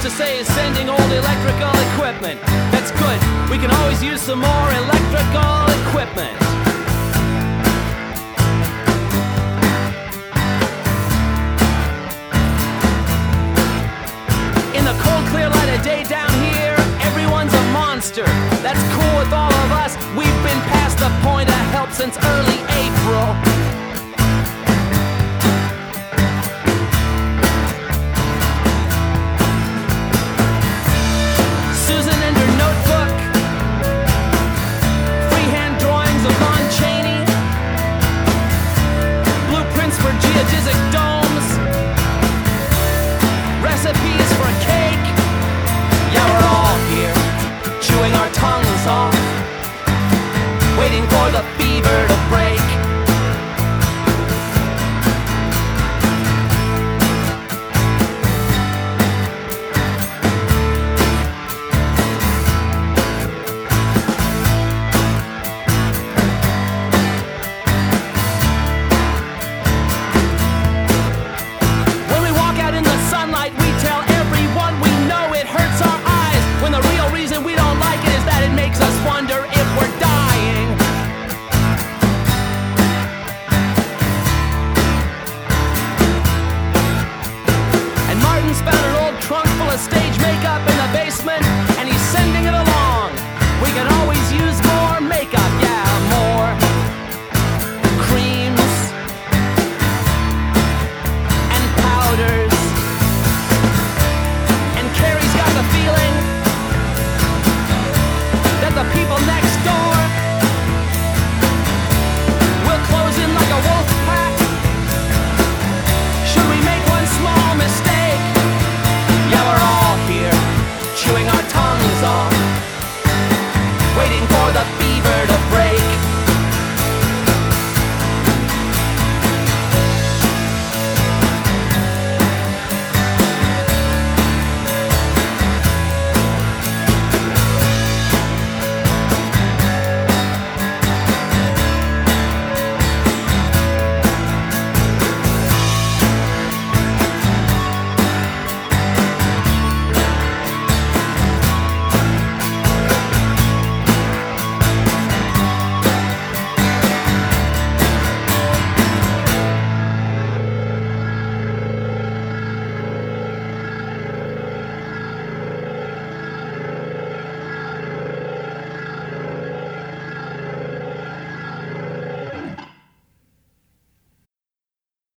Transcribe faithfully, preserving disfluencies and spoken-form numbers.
to say is sending old electrical equipment. That's good. We can always use some more electrical equipment. In the cold, clear light of day down here, everyone's a monster. That's cool with all of us. We've been past the point of help since early April. Geodesic domes, recipes for cake. Yeah, we're all here, chewing our tongues off, waiting for the fever to break. Found an old trunk full of stage makeup and